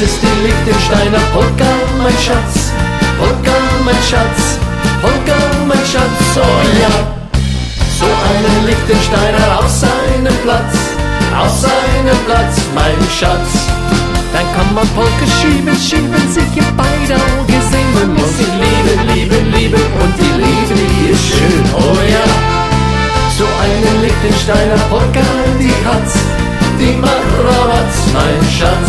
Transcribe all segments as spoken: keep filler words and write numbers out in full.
ist die Liechtensteiner Polka, mein Schatz. Polka, mein Schatz. Polka, mein Schatz, oh ja. So einen Liechtensteiner auf seinem Platz, auf seinem Platz, mein Schatz. Dann kann man Polka schieben, schieben, sich in beide Augen sehen. Man muss sie lieben, lieben, lieben und die Liebe, die ist schön, oh ja. So eine Liechtensteiner Polka, die hat's, die macht Rabatz, mein Schatz.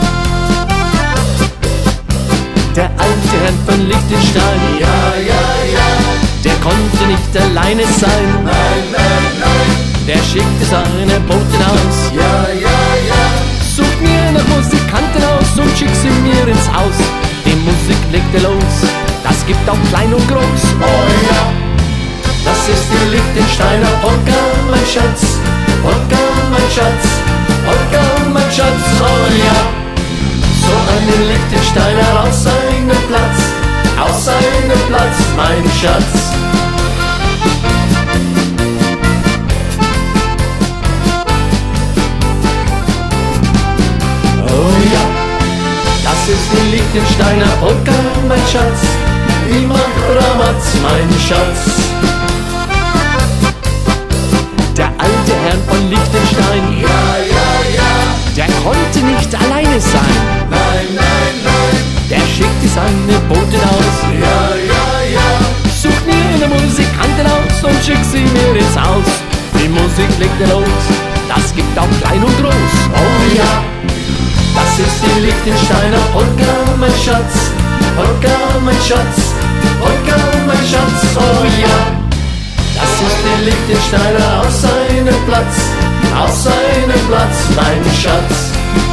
Der alte Herr von Liechtenstein, ja, ja, ja, der konnte nicht alleine sein. Nein, nein, nein, der schickte seine Boten aus. Ja, ja, ja, sucht mir nach Musikanten aus und schickt sie mir ins Haus. Die Musik legte los, das gibt auch klein und groß, oh ja. Das ist die Liechtensteiner Polka, mein Schatz. Polka, mein Schatz. Polka, mein Schatz, oh ja. So einen Liechtensteiner auf seinem Platz, auf seinem Platz, mein Schatz. Oh ja, das ist die Liechtensteiner Polka, mein Schatz. Die macht Rabatz, mein Schatz. Der alte Herr von Liechtenstein, ja, ja, ja, der konnte nicht alleine sein. Nein, nein, nein, der schickte seine Boten aus. Ja, ja, ja, sucht mir eine Musikantin aus und schickt sie mir ins Haus. Die Musik legte los, das gibt auch klein und groß, oh ja. Das ist die Liechtensteiner Polka, mein Schatz. Polka, mein Schatz. Polka, mein Schatz, oh ja. Das ist die Liechtensteiner auf seinem Platz, auf seinem Platz, mein Schatz.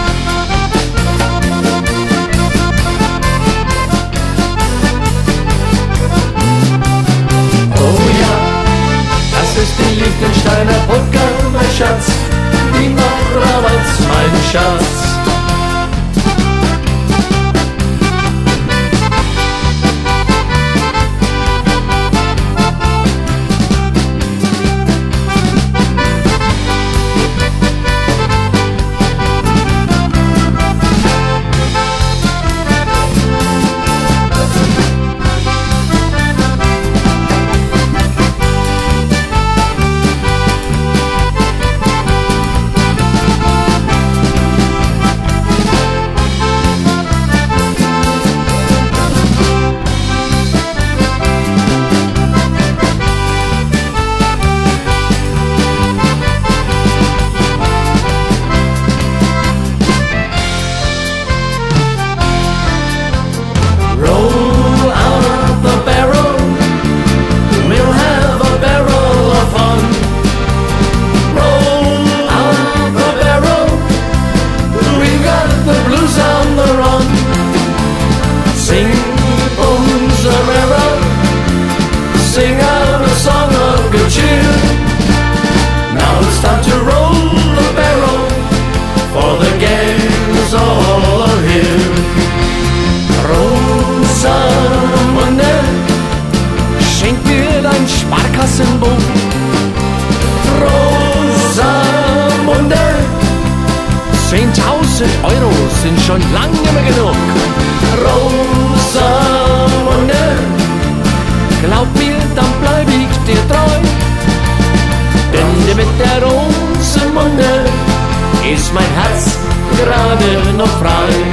Oh ja, das ist die Liechtensteiner Polka, mein Schatz. Die macht Rabatz, mein Schatz. Sing out a song of good cheer. Now it's time to roll the barrel, for the gang's all are here. Rosamunde, schenk mir dein Sparkassenbuch. Rosamunde, zehntausend Euro sind schon lange mehr genug. Rosamunde, glaub mir, dann bleib ich dir treu, denn mit der Rosenmunde ist mein Herz gerade noch frei.